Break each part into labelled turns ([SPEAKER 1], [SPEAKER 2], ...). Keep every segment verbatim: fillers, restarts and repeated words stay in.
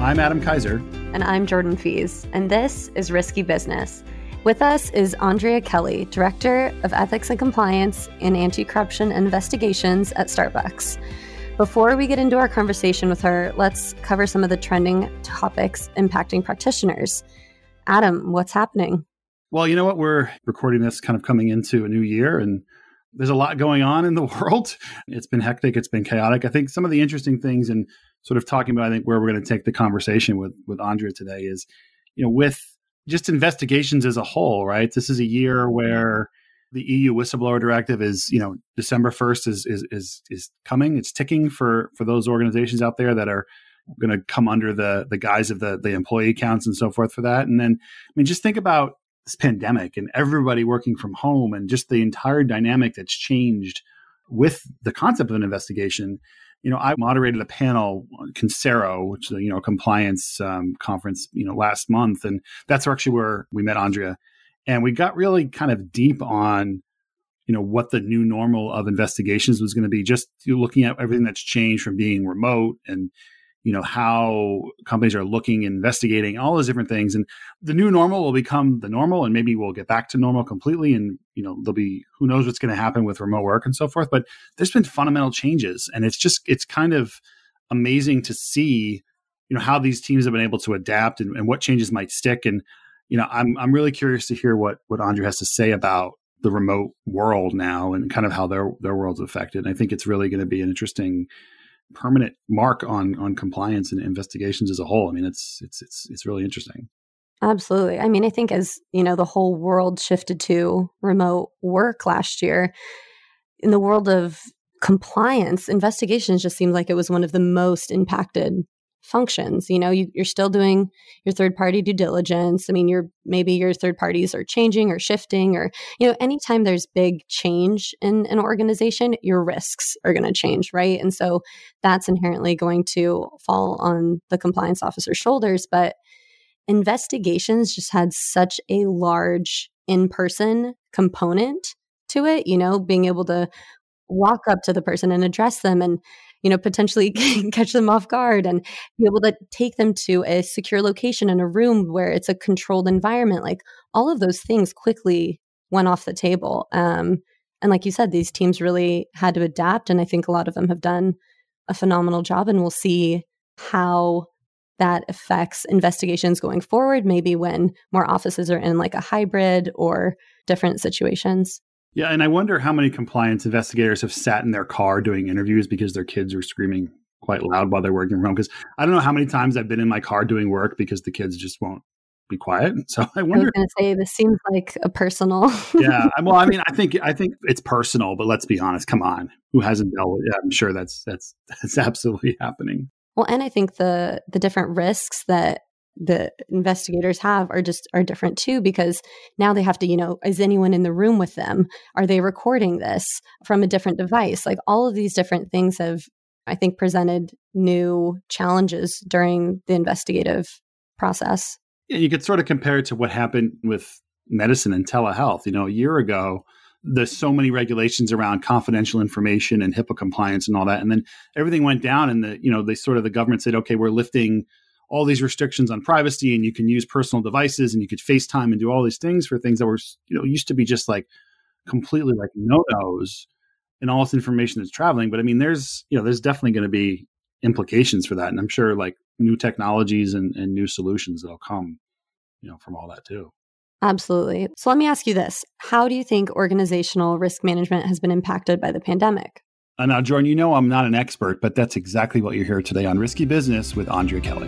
[SPEAKER 1] I'm Adam Kaiser.
[SPEAKER 2] And I'm Jordan Fees. And this is Risky Business. With us is Andrea Kelly, Director of Ethics and Compliance and Anti-Corruption Investigations at Starbucks. Before we get into our conversation with her, let's cover some of the trending topics impacting practitioners. Adam, what's happening?
[SPEAKER 1] Well, you know what? We're recording this kind of coming into a new year, and there's a lot going on in the world. It's been hectic. It's been chaotic. I think some of the interesting things and sort of talking about, I think, where we're going to take the conversation with, with Andrea today is, you know, with just investigations as a whole, right? This is a year where the E U whistleblower directive is, you know, December first is is is is coming. It's ticking for for those organizations out there that are going to come under the the guise of the the employee counts and so forth for that. And then, I mean, just think about this pandemic and everybody working from home and just the entire dynamic that's changed with the concept of an investigation. You know, I moderated a panel on Concero, which is a, you know, compliance um, conference, you know, last month. And that's actually where we met Andrea. And we got really kind of deep on, you know, what the new normal of investigations was going to be, just looking at everything that's changed from being remote and, you know, how companies are looking, investigating, all those different things. And the new normal will become the normal, and maybe we'll get back to normal completely. And, you know, there'll be, who knows what's going to happen with remote work and so forth. But there's been fundamental changes. And it's just, it's kind of amazing to see, you know, how these teams have been able to adapt and, and what changes might stick. And, you know, I'm I'm really curious to hear what, what Andrea has to say about the remote world now and kind of how their, their world's affected. And I think it's really going to be an interesting permanent mark on on compliance and investigations as a whole. I mean, it's it's it's it's really interesting.
[SPEAKER 2] Absolutely. I mean, I think as, you know, the whole world shifted to remote work last year, in the world of compliance, investigations just seemed like it was one of the most impacted functions. You know, you, you're still doing your third party due diligence. I mean, you're maybe your third parties are changing or shifting, or, you know, anytime there's big change in an organization, your risks are going to change, right? And so that's inherently going to fall on the compliance officer's shoulders. But investigations just had such a large in-person component to it, you know, being able to walk up to the person and address them and, you know, potentially catch them off guard and be able to take them to a secure location in a room where it's a controlled environment. Like, all of those things quickly went off the table. Um, and like you said, these teams really had to adapt. And I think a lot of them have done a phenomenal job, and we'll see how that affects investigations going forward, maybe when more offices are in like a hybrid or different situations.
[SPEAKER 1] Yeah, and I wonder how many compliance investigators have sat in their car doing interviews because their kids are screaming quite loud while they're working from home. Because I don't know how many times I've been in my car doing work because the kids just won't be quiet. So I wonder.
[SPEAKER 2] I was going to say, this seems like a personal.
[SPEAKER 1] Yeah, well, I mean, I think I think it's personal, but let's be honest. Come on, who hasn't dealt with it? Yeah, I'm sure that's that's that's absolutely happening.
[SPEAKER 2] Well, and I think the the different risks that the investigators have are just are different too, because now they have to, you know, is anyone in the room with them? Are they recording this from a different device? Like, all of these different things have, I think, presented new challenges during the investigative process.
[SPEAKER 1] Yeah, you could sort of compare it to what happened with medicine and telehealth. You know, a year ago, there's so many regulations around confidential information and HIPAA compliance and all that. And then everything went down, and the, you know, they sort of, the government said, okay, we're lifting all these restrictions on privacy, and you can use personal devices, and you could FaceTime and do all these things for things that were, you know, used to be just like completely like no-nos and all this information that's traveling. But I mean, there's, you know, there's definitely going to be implications for that. And I'm sure like new technologies and, and new solutions that'll come, you know, from all that too.
[SPEAKER 2] Absolutely. So let me ask you this. How do you think organizational risk management has been impacted by the pandemic?
[SPEAKER 1] Uh, now, Jordan, you know I'm not an expert, but that's exactly what you're here today on Risky Business with Andrea Kelly.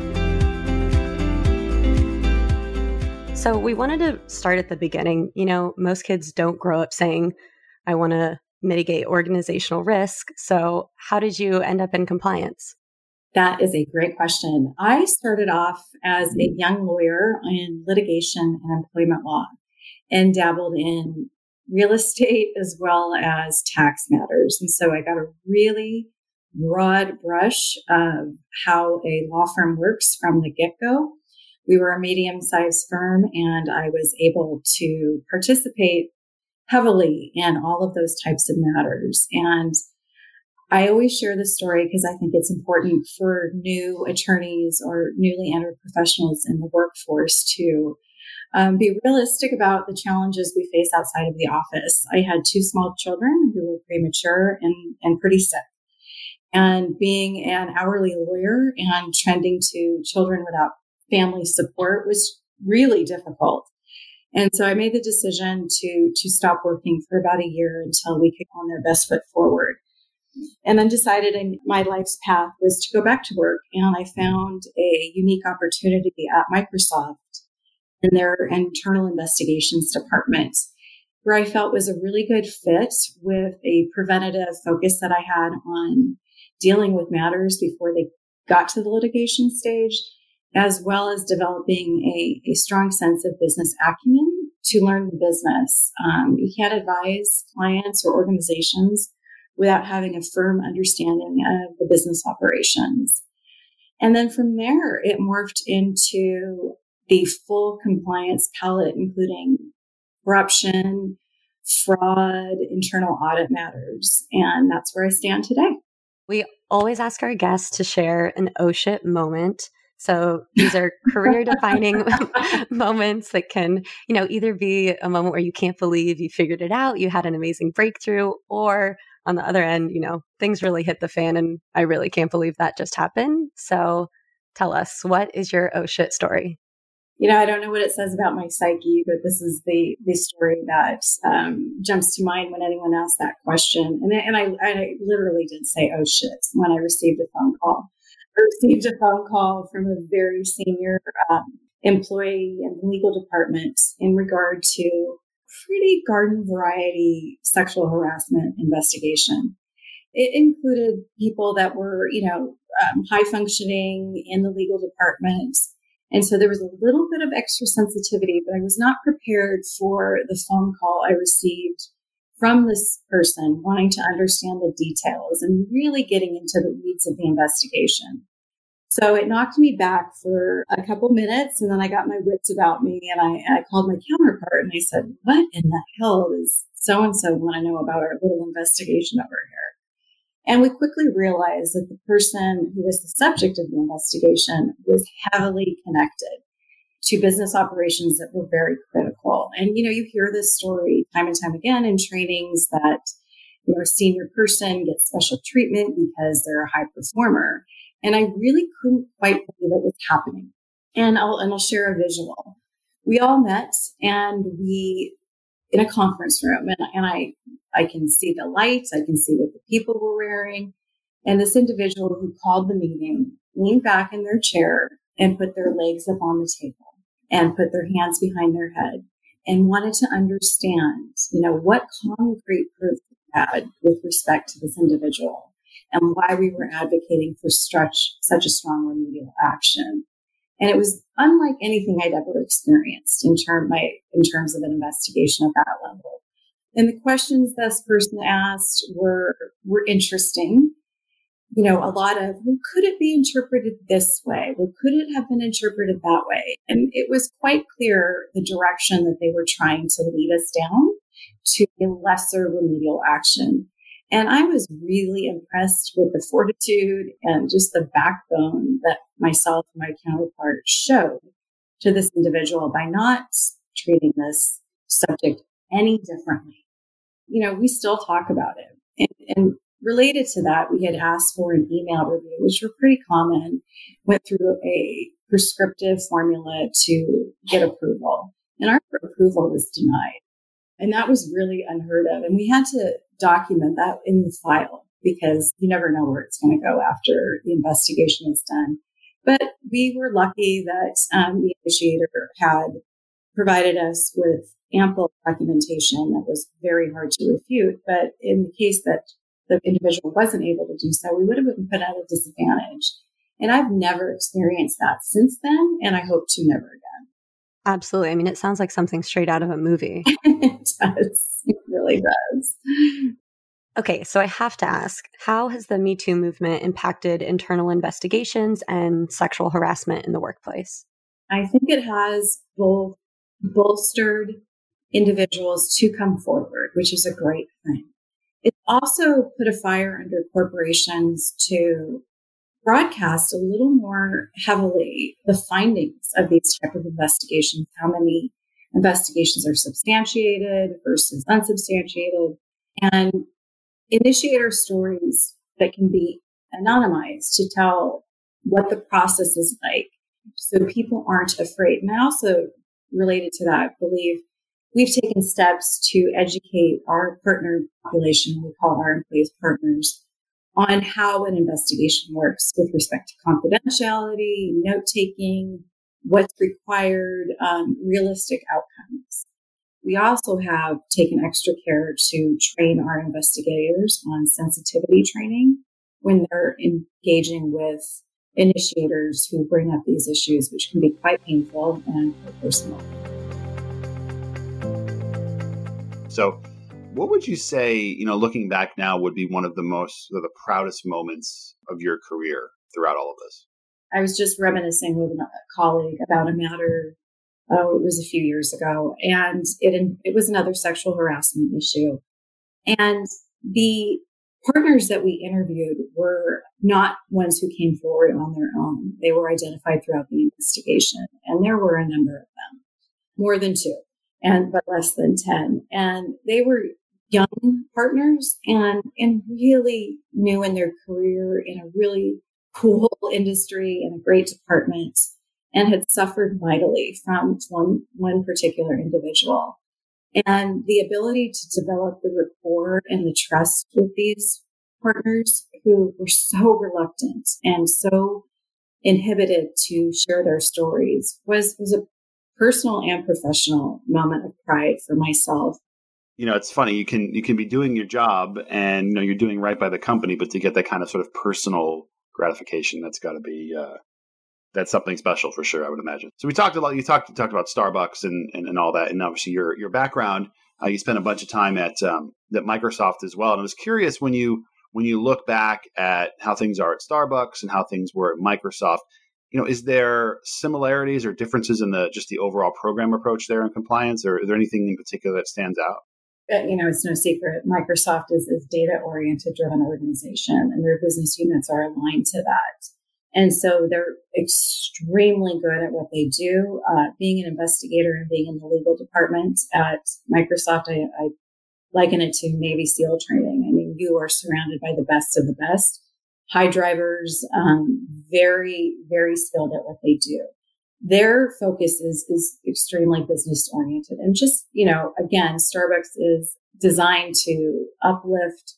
[SPEAKER 2] So we wanted to start at the beginning. You know, most kids don't grow up saying, I want to mitigate organizational risk. So how did you end up in compliance?
[SPEAKER 3] That is a great question. I started off as a young lawyer in litigation and employment law and dabbled in real estate as well as tax matters. And so I got a really broad brush of how a law firm works from the get-go. We were a medium-sized firm, and I was able to participate heavily in all of those types of matters. And I always share this story because I think it's important for new attorneys or newly entered professionals in the workforce to um, be realistic about the challenges we face outside of the office. I had two small children who were premature and, and pretty sick. And being an hourly lawyer and trending to children without family support was really difficult. And so I made the decision to, to stop working for about a year until we could go on their best foot forward. And then decided in my life's path was to go back to work. And I found a unique opportunity at Microsoft in their internal investigations department, where I felt was a really good fit with a preventative focus that I had on dealing with matters before they got to the litigation stage, as well as developing a, a strong sense of business acumen to learn the business. Um, you can't advise clients or organizations without having a firm understanding of the business operations. And then from there, it morphed into the full compliance palette, including corruption, fraud, internal audit matters. And that's where I stand today.
[SPEAKER 2] We always ask our guests to share an oh shit moment. So these are career defining moments that can, you know, either be a moment where you can't believe you figured it out, you had an amazing breakthrough, or on the other end, you know, things really hit the fan and I really can't believe that just happened. So tell us, what is your oh shit story?
[SPEAKER 3] You know, I don't know what it says about my psyche, but this is the the story that um, jumps to mind when anyone asks that question. And, and I, I literally did say, oh shit, when I received a phone call. I received a phone call from a very senior um, employee in the legal department in regard to pretty garden variety sexual harassment investigation. It included people that were, you know, um, high functioning in the legal department. And so there was a little bit of extra sensitivity, but I was not prepared for the phone call I received from this person wanting to understand the details and really getting into the weeds of the investigation. So it knocked me back for a couple minutes, and then I got my wits about me, and I, I called my counterpart and I said, what in the hell does so-and-so want to know about our little investigation over here? And we quickly realized that the person who was the subject of the investigation was heavily connected to business operations that were very critical. And, you know, you hear this story time and time again in trainings that, you know, a senior person gets special treatment because they're a high performer. And I really couldn't quite believe it was happening. And I'll, and I'll share a visual. We all met and we, in a conference room, and, and I, I can see the lights, I can see what the people were wearing. And this individual who called the meeting leaned back in their chair and put their legs up on the table and put their hands behind their head and wanted to understand, you know, what concrete proof we had with respect to this individual and why we were advocating for such, such a strong remedial action. And it was unlike anything I'd ever experienced in, term, my, in terms of an investigation at that level. And the questions this person asked were, were interesting. You know, a lot of, well, could it be interpreted this way? Well, could it have been interpreted that way? And it was quite clear the direction that they were trying to lead us down to a lesser remedial action. And I was really impressed with the fortitude and just the backbone that myself and my counterpart showed to this individual by not treating this subject any differently. You know, we still talk about it. And, and related to that, we had asked for an email review, which were pretty common, went through a prescriptive formula to get approval. And our approval was denied. And that was really unheard of. And we had to document that in the file because you never know where it's going to go after the investigation is done. But we were lucky that um, the initiator had provided us with ample documentation that was very hard to refute. But in the case that the individual wasn't able to do so, we would have been put at a disadvantage. And I've never experienced that since then, and I hope to never again.
[SPEAKER 2] Absolutely. I mean, it sounds like something straight out of a movie.
[SPEAKER 3] It does. It really does.
[SPEAKER 2] Okay, so I have to ask, how has the Me Too movement impacted internal investigations and sexual harassment in the workplace?
[SPEAKER 3] I think it has both bolstered individuals to come forward, which is a great thing. It also put a fire under corporations to broadcast a little more heavily the findings of these type of investigations, how many investigations are substantiated versus unsubstantiated, and initiator stories that can be anonymized to tell what the process is like so people aren't afraid. And I also, related to that, believe we've taken steps to educate our partner population, we call our employees partners, on how an investigation works with respect to confidentiality, note-taking, what's required, um, realistic outcomes. We also have taken extra care to train our investigators on sensitivity training when they're engaging with initiators who bring up these issues, which can be quite painful and quite personal.
[SPEAKER 4] So what would you say, you know, looking back now, would be one of the most, or the proudest moments of your career throughout all of this?
[SPEAKER 3] I was just reminiscing with a colleague about a matter, oh, it was a few years ago, and it it was another sexual harassment issue. And the partners that we interviewed were not ones who came forward on their own. They were identified throughout the investigation, and there were a number of them, more than two, and but less than ten. And they were young partners and, and really new in their career in a really cool industry and a great department, and had suffered mightily from one, one particular individual. And the ability to develop the rapport and the trust with these partners who were so reluctant and so inhibited to share their stories was, was a personal and professional moment of pride for myself.
[SPEAKER 4] You know, it's funny, you can you can be doing your job and, you know, you're doing right by the company, but to get that kind of sort of personal gratification, that's got to be, uh, that's something special for sure, I would imagine. So we talked a lot, you talked talked about Starbucks and, and, and all that, and obviously your your background, uh, you spent a bunch of time at um, at Microsoft as well. And I was curious, when you when you look back at how things are at Starbucks and how things were at Microsoft, you know, is there similarities or differences in the just the overall program approach there in compliance, or is there anything in particular that stands out?
[SPEAKER 3] You know, it's no secret. Microsoft is a data-oriented driven organization, and their business units are aligned to that. And so they're extremely good at what they do. Uh, being an investigator and being in the legal department at Microsoft, I, I liken it to Navy SEAL training. I mean, you are surrounded by the best of the best, high drivers, um, very, very skilled at what they do. Their focus is, is extremely business oriented. And just, you know, again, Starbucks is designed to uplift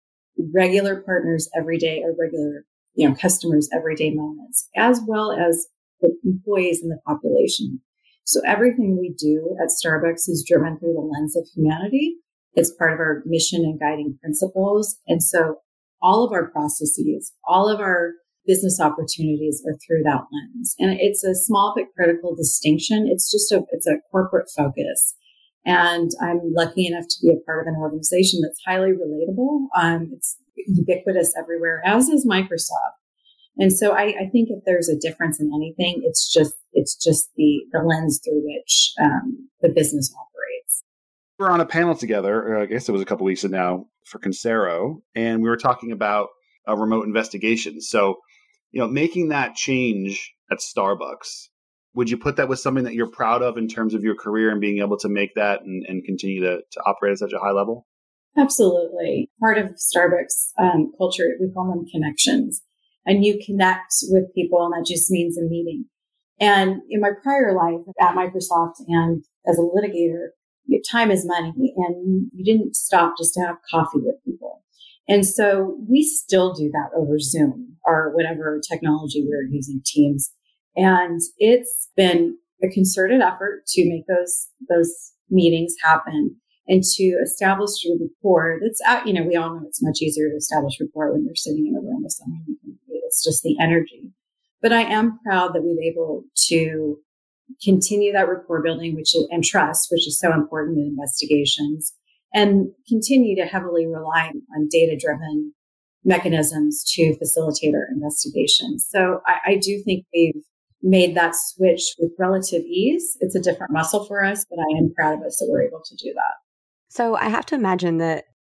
[SPEAKER 3] regular partners every day or regular, you know, customers' everyday moments, as well as the employees in the population. So everything we do at Starbucks is driven through the lens of humanity. It's part of our mission and guiding principles. And so all of our processes, all of our business opportunities are through that lens. And it's a small but critical distinction. It's just a, it's a corporate focus. And I'm lucky enough to be a part of an organization that's highly relatable. Um, it's ubiquitous everywhere, as is Microsoft. And so I, I think if there's a difference in anything, it's just, it's just the, the lens through which um, the business operates.
[SPEAKER 4] We were on a panel together, I guess it was a couple weeks ago now, for Concero, and we were talking about uh, remote investigations. So, you know, making that change at Starbucks, would you put that with something that you're proud of in terms of your career and being able to make that and, and continue to, to operate at such a high level?
[SPEAKER 3] Absolutely. Part of Starbucks um, culture, we call them connections. And you connect with people, and that just means a meeting. And in my prior life at Microsoft and as a litigator, time is money, and you didn't stop just to have coffee with people. And so we still do that over Zoom or whatever technology we're using, Teams. And it's been a concerted effort to make those, those meetings happen and to establish a rapport that's out. You know, we all know it's much easier to establish rapport when you're sitting in a room with someone. It's just the energy. But I am proud that we've been able to continue that rapport building, which is, and trust, which is so important in investigations, and continue to heavily rely on data-driven mechanisms to facilitate our investigations. So I, I do think we've made that switch with relative ease. It's a different muscle for us, but I am proud of us that we're able to do that.
[SPEAKER 2] So I have to imagine that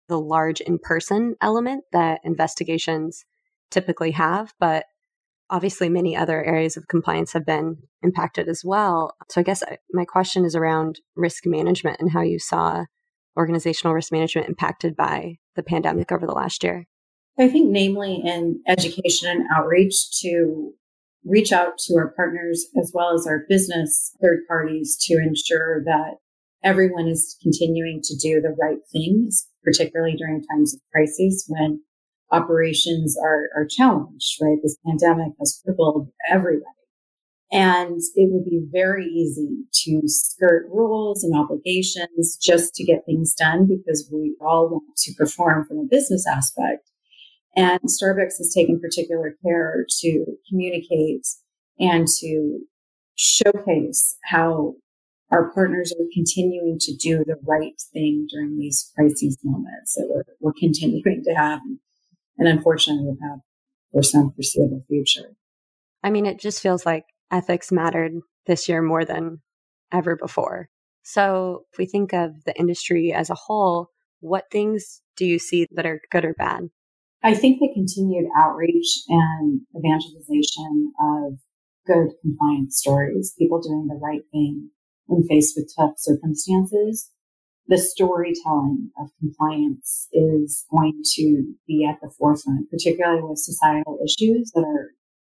[SPEAKER 2] the large in-person element that investigations typically have, but obviously many other areas of compliance have been impacted as well. So I guess my question is around risk management and how you saw organizational risk management impacted by the pandemic over the last year.
[SPEAKER 3] I think namely in education and outreach to reach out to our partners as well as our business third parties to ensure that everyone is continuing to do the right things, particularly during times of crisis when operations are, are challenged, right? This pandemic has crippled everybody. And it would be very easy to skirt rules and obligations just to get things done because we all want to perform from a business aspect. And Starbucks has taken particular care to communicate and to showcase how our partners are continuing to do the right thing during these crisis moments that we're, we're continuing to have and unfortunately will have for some foreseeable future.
[SPEAKER 2] I mean, it just feels like ethics mattered this year more than ever before. So if we think of the industry as a whole, what things do you see that are good or bad?
[SPEAKER 3] I think the continued outreach and evangelization of good compliance stories, people doing the right thing when faced with tough circumstances, the storytelling of compliance is going to be at the forefront, particularly with societal issues that are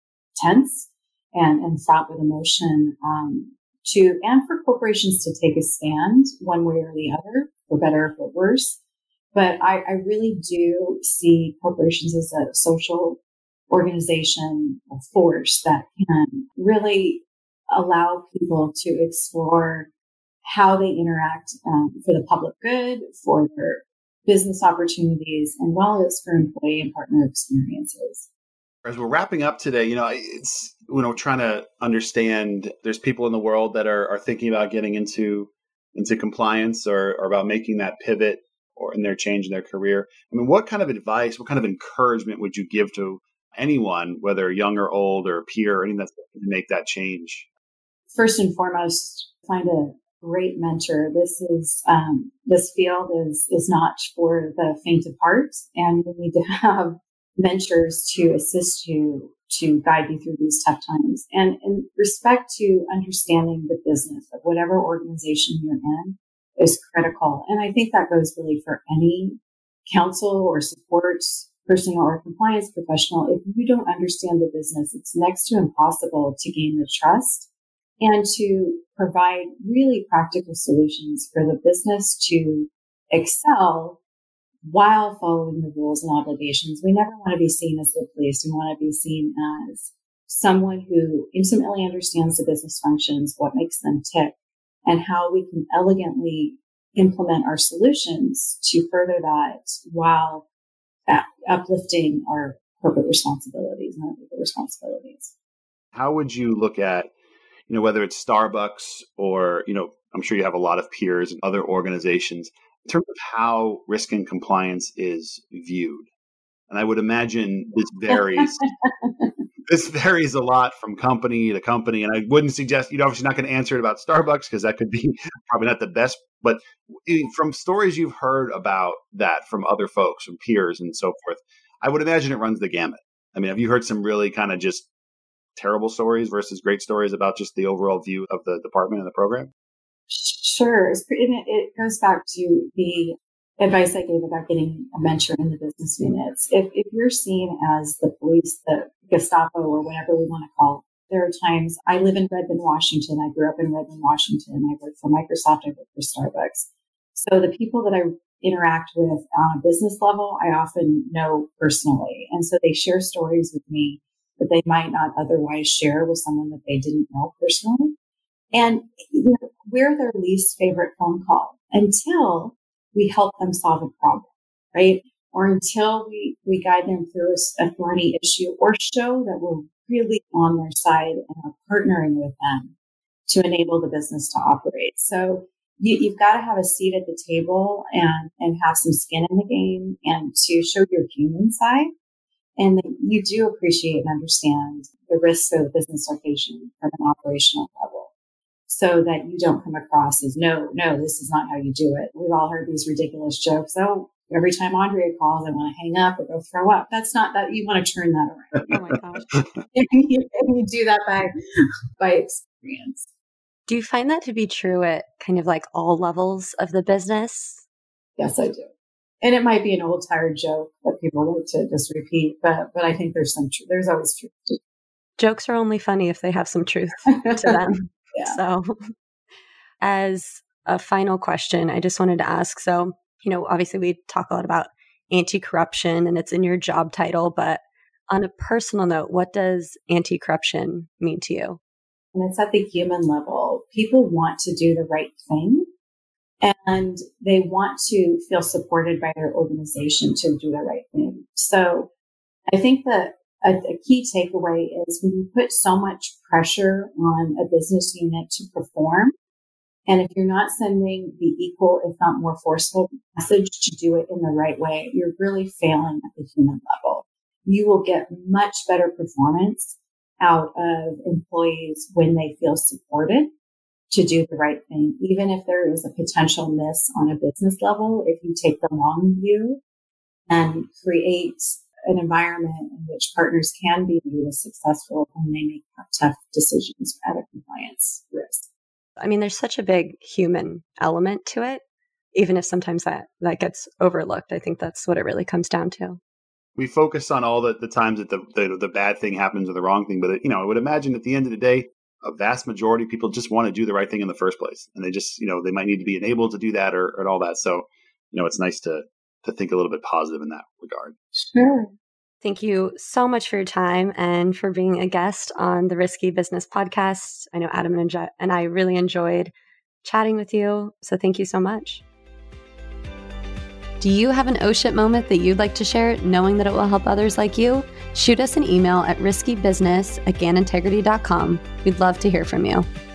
[SPEAKER 3] tense and, and fraught with emotion, um, to, and for corporations to take a stand one way or the other, for better or for worse. But I, I really do see corporations as a social organization, a force that can really allow people to explore how they interact um, for the public good, for their business opportunities, and well as for employee and partner experiences.
[SPEAKER 4] As we're wrapping up today, you know, it's, you know, trying to understand there's people in the world that are, are thinking about getting into, into compliance or, or about making that pivot or in their change in their career. I mean, what kind of advice, what kind of encouragement would you give to anyone, whether young or old or a peer or anything that's to make that change?
[SPEAKER 3] First and foremost, find a great mentor. This is um, this field is is not for the faint of heart, and you need to have mentors to assist you to guide you through these tough times. And in respect to understanding the business of whatever organization you're in is critical. And I think that goes really for any counsel or support person or compliance professional. If you don't understand the business, it's next to impossible to gain the trust and to provide really practical solutions for the business to excel while following the rules and obligations. We never want to be seen as the police. We want to be seen as someone who intimately understands the business functions, what makes them tick, and how we can elegantly implement our solutions to further that while uplifting our corporate responsibilities and our legal responsibilities.
[SPEAKER 4] How would you look at, you know, whether it's Starbucks or, you know, I'm sure you have a lot of peers and other organizations in terms of how risk and compliance is viewed? And I would imagine this varies. This varies a lot from company to company. And I wouldn't suggest, you're obviously not going to answer it about Starbucks because that could be probably not the best. But from stories you've heard about that from other folks, from peers and so forth, I would imagine it runs the gamut. I mean, have you heard some really kind of just terrible stories versus great stories about just the overall view of the department and the program?
[SPEAKER 3] Sure. It's pretty, it goes back to the advice I gave about getting a mentor in the business units. If, if you're seen as the police, the Gestapo, or whatever we want to call it, there are times, I live in Redmond, Washington. I grew up in Redmond, Washington. I work for Microsoft. I work for Starbucks. So the people that I interact with on a business level, I often know personally. And so they share stories with me that they might not otherwise share with someone that they didn't know personally. And you know, we're their least favorite phone call until we help them solve a problem, right? Or until we, we guide them through a, a thorny issue or show that we're really on their side and are partnering with them to enable the business to operate. So you, you've got to have a seat at the table and, and have some skin in the game and to show your human side. And that you do appreciate and understand the risks of business are facing from an operational level, so that you don't come across as, no, no, this is not how you do it. We've all heard these ridiculous jokes. Oh, Every time Andrea calls, I want to hang up or go throw up. That's not that you want to turn that around.
[SPEAKER 2] Oh my gosh.
[SPEAKER 3] and, you, and you do that by, by experience.
[SPEAKER 2] Do you find that to be true at kind of like all levels of the business?
[SPEAKER 3] Yes, I do. And it might be an old tired joke that people like to just repeat, but but I think there's some truth. There's always truth. To
[SPEAKER 2] Jokes are only funny if they have some truth to them.
[SPEAKER 3] Yeah.
[SPEAKER 2] So as a final question, I just wanted to ask, so, you know, obviously we talk a lot about anti-corruption and it's in your job title, but on a personal note, what does anti-corruption mean to you?
[SPEAKER 3] And it's at the human level. People want to do the right thing and they want to feel supported by their organization to do the right thing. So I think that a, a key takeaway is when you put so much pressure on a business unit to perform, and if you're not sending the equal, if not more forceful message to do it in the right way, you're really failing at the human level. You will get much better performance out of employees when they feel supported to do the right thing. Even if there is a potential miss on a business level, if you take the long view and create an environment in which partners can be viewed as successful when they make tough decisions at a compliance risk.
[SPEAKER 2] I mean, there's such a big human element to it, even if sometimes that, that gets overlooked. I think that's what it really comes down to.
[SPEAKER 4] We focus on all the, the times that the, the the bad thing happens or the wrong thing, but you know, I would imagine at the end of the day, a vast majority of people just want to do the right thing in the first place, and they just, you know, they might need to be enabled to do that or, or all that. So, you know, it's nice to to think a little bit positive in that regard.
[SPEAKER 3] Sure.
[SPEAKER 2] Thank you so much for your time and for being a guest on the Risky Business Podcast. I know Adam and, Je- and I really enjoyed chatting with you, so thank you so much. Do you have an oh shit moment that you'd like to share, knowing that it will help others like you? Shoot us an email at risky business at gann integrity dot com. We'd love to hear from you.